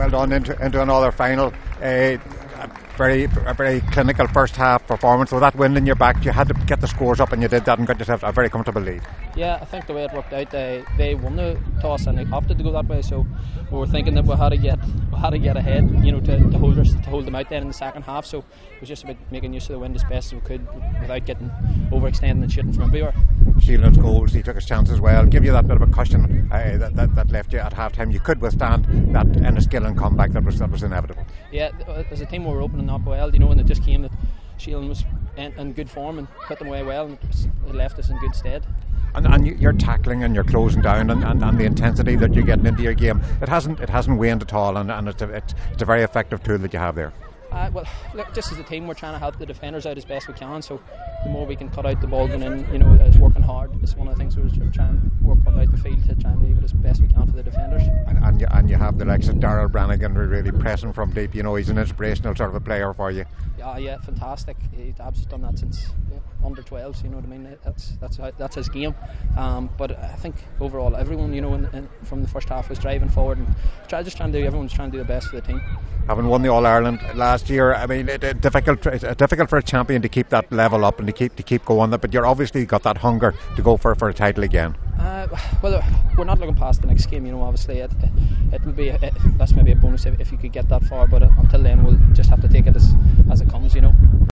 Well done into another final. A very clinical first half performance. With that wind in your back, you had to get the scores up, and you did that and got yourself a very comfortable lead. Yeah, I think the way it worked out, they won the toss and they opted to go that way. So we were thinking that we had to get ahead, to hold them out then in the second half. So it was just about making use of the wind as best as we could without getting overextending and shooting from everywhere. Sheelan's goals, he took his chance as well. Give you that bit of a cushion that left you at half time. You could withstand that Enniskillen comeback that was inevitable. Yeah, as a team we were opening up well, and it just came that Sheelan was in good form and put them away well, and it left us in good stead. And your tackling and your closing down and the intensity that you're getting into your game, it hasn't waned at all, and it's a very effective tool that you have there. Well, look, just as a team, we're trying to help the defenders out as best we can. So the more we can cut out the ball going in, is working hard. It's one of the things we're trying to work out the field to try and leave it as best we can for the defenders. And you have the likes of Darrell Brannigan really pressing from deep. He's an inspirational sort of a player for you. Yeah, fantastic. Dab's done that since under 12s. You know what I mean? That's his game. But I think overall, everyone from the first half was driving forward and everyone's trying to do the best for the team. Having won the All Ireland last year, I mean, it's difficult for a champion to keep that level up and to keep going. But you're obviously got that hunger to go for a title again. Well, we're not looking past the next game. Obviously, it will be that's maybe a bonus if you could get that far. But until then, we'll just have to take it as it comes.